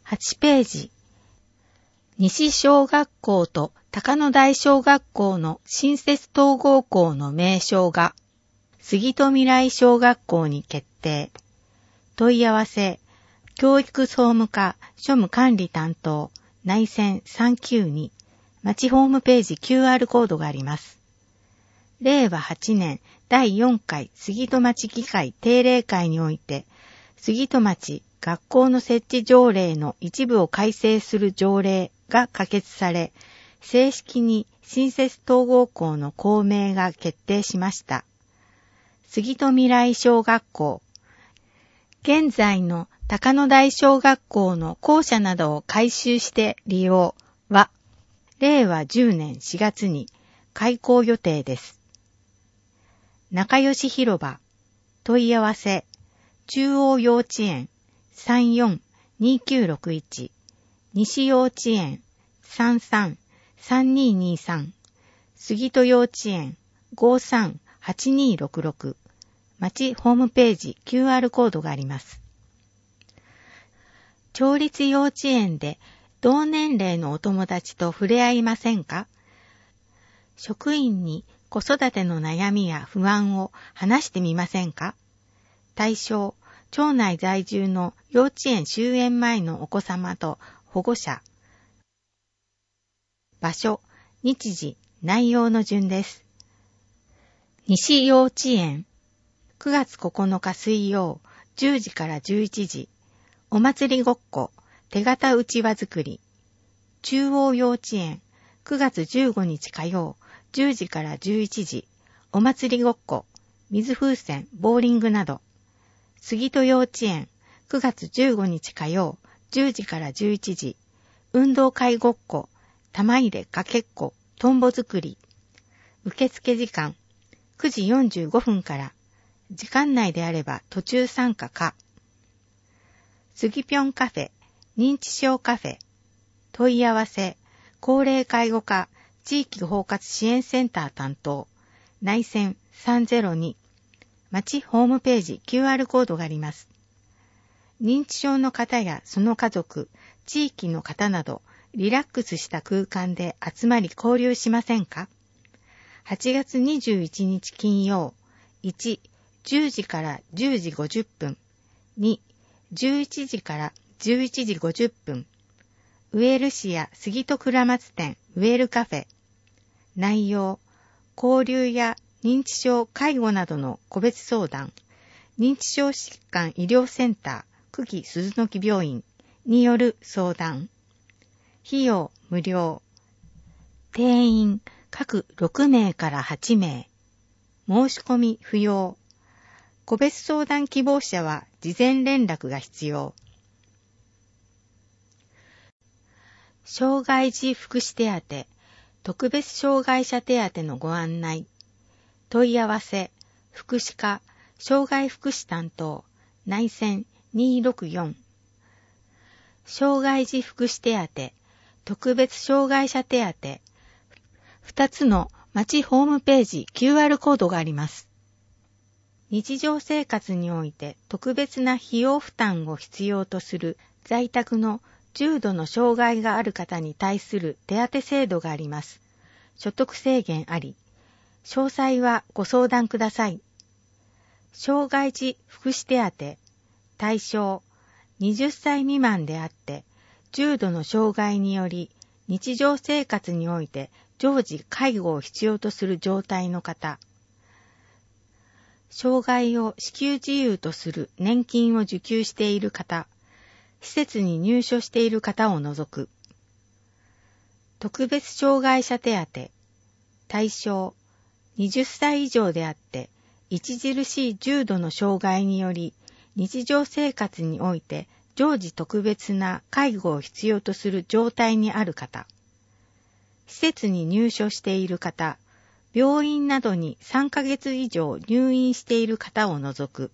8ページ。西小学校と高野台小学校の新設統合校の名称が杉戸未来小学校に決定。問い合わせ、教育総務課庶務管理担当内線392町ホームページ QR コードがあります。令和8年第4回杉戸町議会定例会において杉戸町学校の設置条例の一部を改正する条例が可決され、正式に新設統合校の校名が決定しました。杉戸未来小学校。現在の高野台小学校の校舎などを改修して利用は、令和10年4月に開校予定です。仲良し広場。問い合わせ。中央幼稚園 342961 西幼稚園 333223 杉戸幼稚園 538266 町ホームページ QR コードがあります。町立幼稚園で同年齢のお友達と触れ合いませんか？職員に子育ての悩みや不安を話してみませんか？対象、町内在住の幼稚園終園前のお子様と保護者。場所、日時、内容の順です。西幼稚園、9月9日水曜、10時から11時。お祭りごっこ、手形うちわ作り。中央幼稚園、9月15日火曜、10時から11時。お祭りごっこ、水風船、ボーリングなど。杉戸幼稚園、9月15日火曜、10時から11時。運動会ごっこ、玉入れかけっこ、トンボ作り。受付時間、9時45分から。時間内であれば途中参加か。杉ぴょんカフェ、認知症カフェ。問い合わせ、高齢介護課、地域包括支援センター担当。内線302。町ホームページ QR コードがあります。認知症の方やその家族、地域の方など、リラックスした空間で集まり交流しませんか？ 8 月21日金曜、1、10時から10時50分、2、11時から11時50分、ウェール市や杉戸倉松店ウェールカフェ。内容、交流や認知症、介護などの個別相談、認知症疾患医療センター、久喜鈴木病院による相談。費用無料。定員各6名から8名。申し込み不要。個別相談希望者は事前連絡が必要。障害児福祉手当、特別障害者手当のご案内。問い合わせ、福祉課、障害福祉担当、内線264。障害児福祉手当、特別障害者手当、2つの町ホームページ QR コードがあります。日常生活において特別な費用負担を必要とする在宅の重度の障害がある方に対する手当制度があります。所得制限あり。詳細はご相談ください。障害児福祉手当、対象、20歳未満であって、重度の障害により、日常生活において常時介護を必要とする状態の方、障害を支給自由とする年金を受給している方、施設に入所している方を除く。特別障害者手当、対象、20歳以上であって、著しい重度の障害により、日常生活において常時特別な介護を必要とする状態にある方、施設に入所している方、病院などに3ヶ月以上入院している方を除く。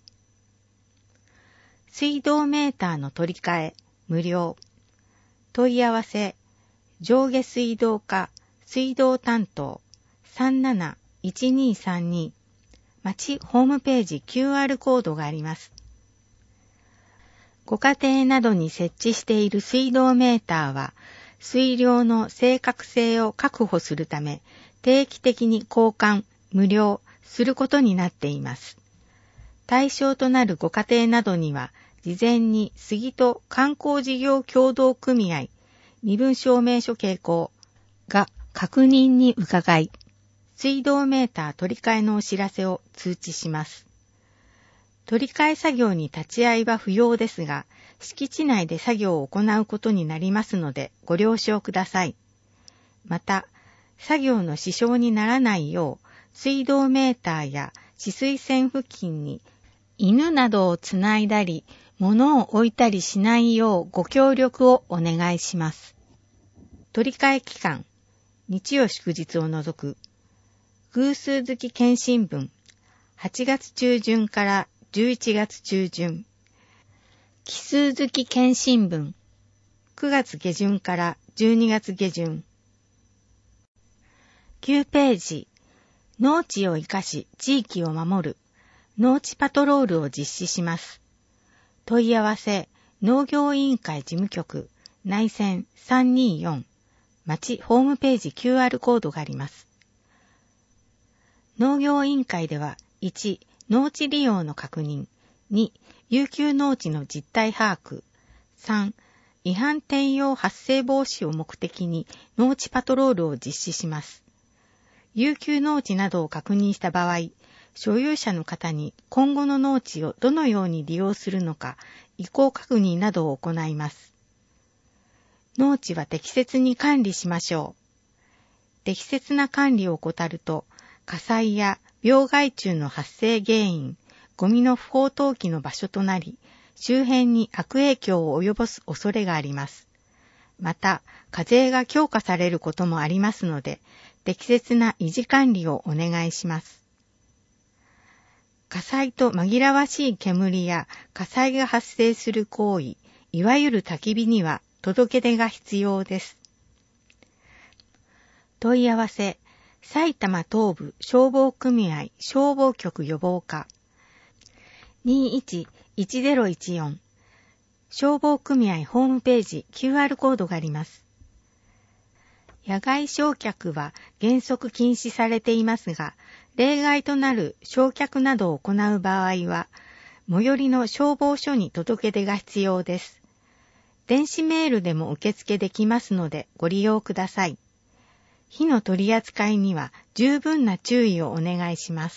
水道メーターの取り替え、無料。問い合わせ、上下水道課、水道担当、371232。町ホームページ QR コードがあります。 ご家庭などに設置している水道メーターは、水量の正確性を確保するため、定期的に交換、無料することになっています。対象となるご家庭などには、事前に杉戸観光事業協同組合身分証明書携行が確認に伺い、水道メーター取り替えのお知らせを通知します。取り替え作業に立ち会いは不要ですが、敷地内で作業を行うことになりますのでご了承ください。また、作業の支障にならないよう、水道メーターや止水栓付近に犬などをつないだり、物を置いたりしないようご協力をお願いします。取り替え期間、日曜祝日を除く、偶数月検針分、8月中旬から11月中旬、奇数月検針分、9月下旬から12月下旬。9ページ、農地を生かし地域を守る、農地パトロールを実施します。問い合わせ、農業委員会事務局、内線324、町ホームページ QR コードがあります。農業委員会では、1、農地利用の確認、2、遊休農地の実態把握、3、違反転用発生防止を目的に農地パトロールを実施します。遊休農地などを確認した場合、所有者の方に今後の農地をどのように利用するのか、意向確認などを行います。農地は適切に管理しましょう。適切な管理を怠ると、火災や病害虫の発生原因、ゴミの不法投棄の場所となり、周辺に悪影響を及ぼす恐れがあります。また、課税が強化されることもありますので、適切な維持管理をお願いします。火災と紛らわしい煙や火災が発生する行為、いわゆる焚き火には届け出が必要です。問い合わせ、埼玉東部消防組合消防局予防課 21-1014 消防組合ホームページ QR コードがあります。野外焼却は原則禁止されていますが、例外となる焼却などを行う場合は、最寄りの消防署に届け出が必要です。電子メールでも受付できますのでご利用ください。火の取り扱いには十分な注意をお願いします。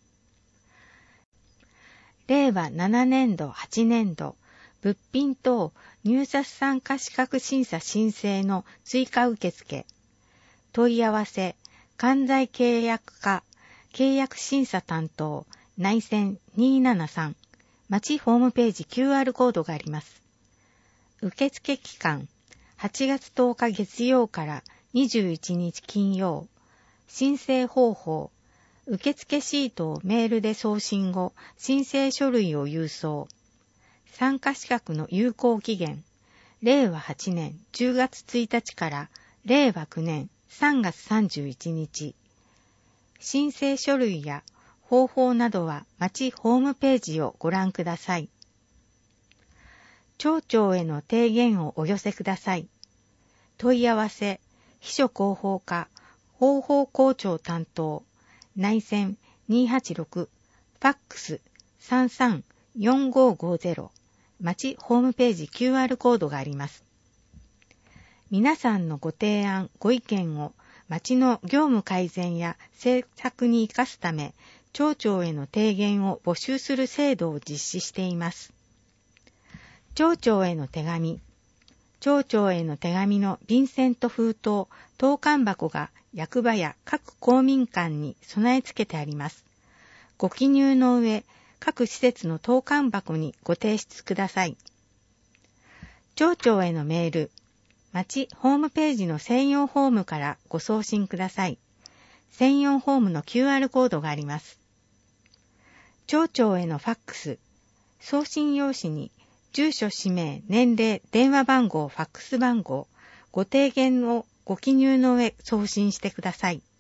令和7年度8年度、物品等入札参加資格審査申請の追加受付。問い合わせ、関西契約課、契約審査担当、内線273、町ホームページ QR コードがあります。受付期間、8月10日月曜から21日金曜。申請方法、受付シートをメールで送信後、申請書類を郵送。参加資格の有効期限、令和8年10月1日から令和9年3月31日。申請書類や方法などは町ホームページをご覧ください。町長への提言をお寄せください。問い合わせ、秘書広報課、広報校長担当、内線286、ファックス334550、町ホームページ QR コードがあります。皆さんのご提案、ご意見を町の業務改善や政策に生かすため、町長への提言を募集する制度を実施しています。町長への手紙。町長への手紙の便箋と封筒、投函箱が役場や各公民館に備え付けてあります。ご記入の上、各施設の投函箱にご提出ください。町長へのメール。町ホームページの専用フォームからご送信ください。専用フォームの QR コードがあります。町長へのファックス。送信用紙に住所、氏名、年齢、電話番号、ファックス番号、ご提言をご記入の上送信してください。